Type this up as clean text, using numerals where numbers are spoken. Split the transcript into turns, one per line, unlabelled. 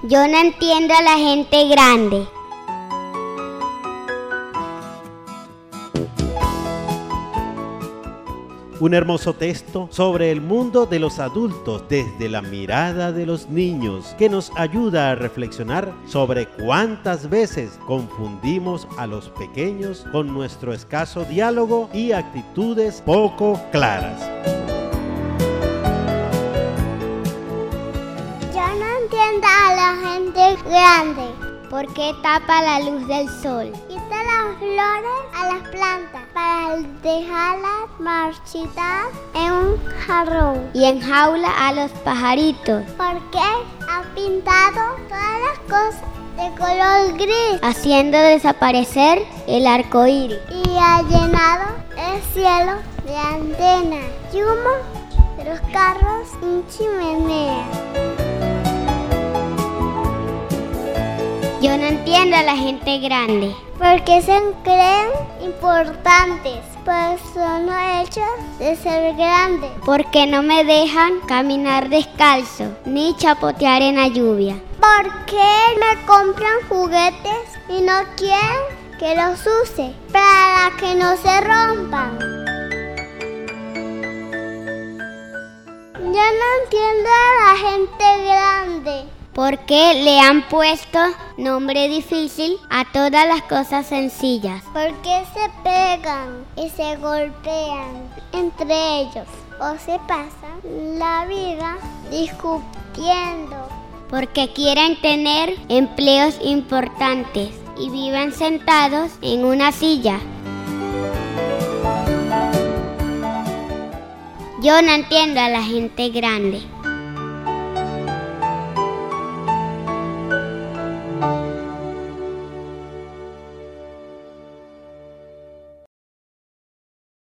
Yo no entiendo a la gente grande.
Un hermoso texto sobre el mundo de los adultos desde la mirada de los niños, que nos ayuda a reflexionar sobre cuántas veces confundimos a los pequeños con nuestro escaso diálogo y actitudes poco claras.
Yo no entiendo a la gente grande. ¿Por qué tapa la luz del sol? Quita las flores a las plantas para dejarlas marchitar en un jarrón y enjaula a los pajaritos. ¿Por qué ha pintado todas las cosas de color gris, haciendo desaparecer el arco iris? Y ha llenado el cielo de antenas y humo de los carros y chimenea. Yo no entiendo a la gente grande. Porque se creen importantes, pues son hechos de ser grandes. Porque no me dejan caminar descalzo, ni chapotear en la lluvia. ¿Por qué me compran juguetes y no quieren que los use para que no se rompan? Yo no entiendo a la gente grande. ¿Por qué le han puesto nombre difícil a todas las cosas sencillas? ¿Por qué se pegan y se golpean entre ellos? ¿O se pasan la vida discutiendo? Porque quieren tener empleos importantes y viven sentados en una silla. Yo no entiendo a la gente grande.